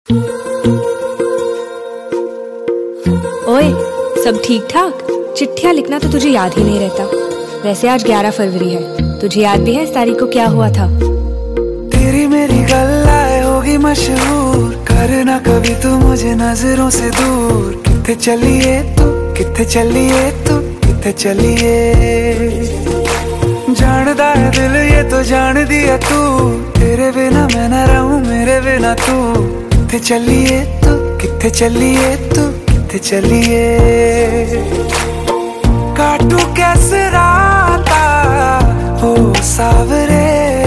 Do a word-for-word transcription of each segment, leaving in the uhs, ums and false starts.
ओए, सब ठीक ठाक? चिट्ठियाँ लिखना तो तुझे याद ही नहीं रहता। वैसे आज ग्यारह फरवरी है, तुझे याद भी है इस तारीख को क्या हुआ था? तेरी मेरी गल्लाए होगी मशहूर, करना कभी तू मुझे नजरों से दूर। किथे चलिए तू, किथे चलिए तू, किथे चलिए। जानदा है दिल ये तो जान दिया तू, तेरे बिना मैं न रहूं मेरे बिना तू। किथे चलिए तू, किथे चलिए तू, किथे चलिए। काटू कैसे राता हो सावरे,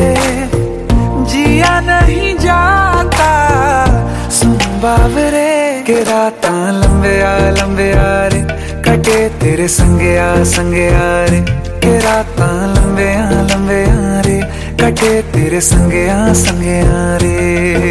जिया नहीं जाता सुन बावरे। के राता लंबे आ लंबे आ रे, कटे तेरे संगे आ संगे आ रे। के राता लंबे आ लंबे आ रे, कटे तेरे संगे आ संगे आ रे।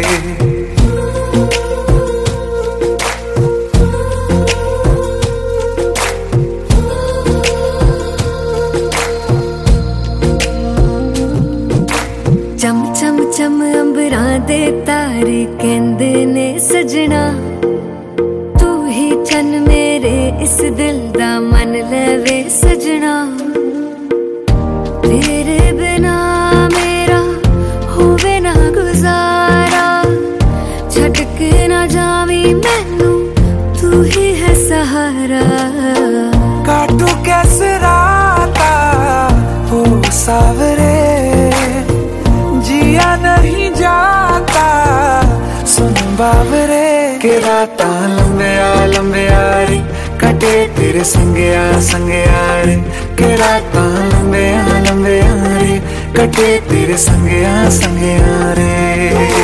चम चम चम अंबरां दे तारे कहंदे ने सजना, तू ही चन मेरे इस दिल दा मन लवे सजना। तेरे बिना मेरा होवे ना गुजारा, छड़ के ना जावी मैनू तू ही है सहारा। काटू कैसे राता हो सावरे, जिया नहीं जाता सुन बावरे। के राता लंबे आ लंबे आ रे, कटे तेरे संगे आ संगे आ रे। के राता लंबे आ लंबे आ रे, कटे तेरे संगे आ संगे आ रे।